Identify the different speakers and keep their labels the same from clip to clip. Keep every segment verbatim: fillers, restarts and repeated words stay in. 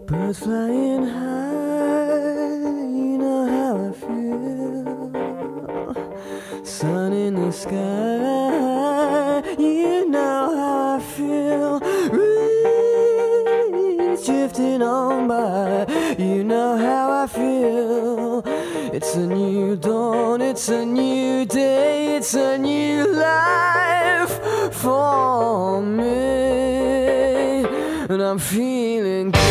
Speaker 1: Birds flying high, you know how I feel. Sun in the sky, you know how I feel. Breeze drifting on by, you know how I feel. It's a new dawn, it's a new day, it's a new life for me, and I'm feeling good.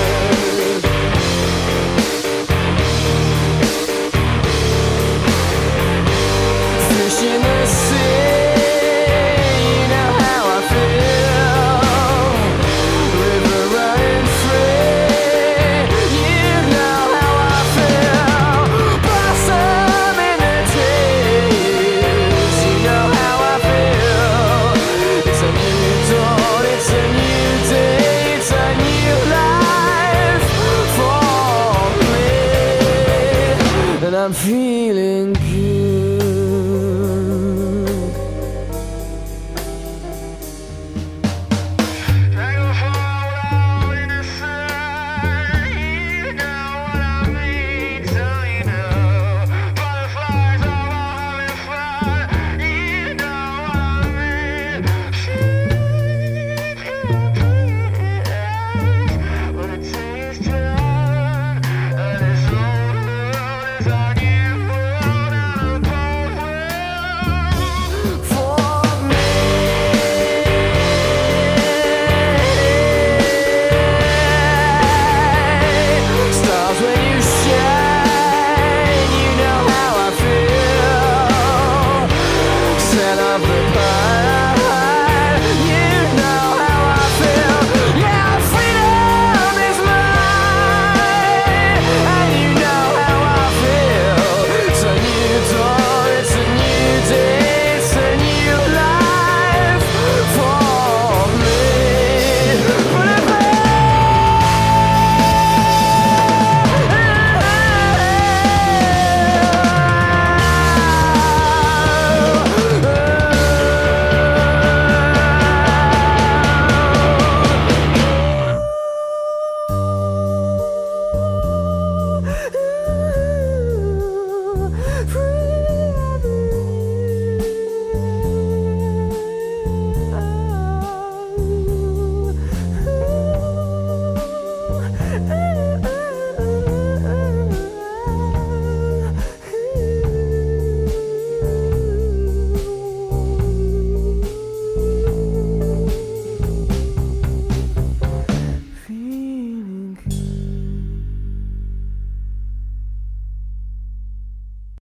Speaker 1: Fish in the sea, you know how I feel. River running free, you know how I feel. Blossom in the trees, you know how I feel. It's a new dawn, it's a new day, it's a new life for me, and I'm feeling good.
Speaker 2: Desire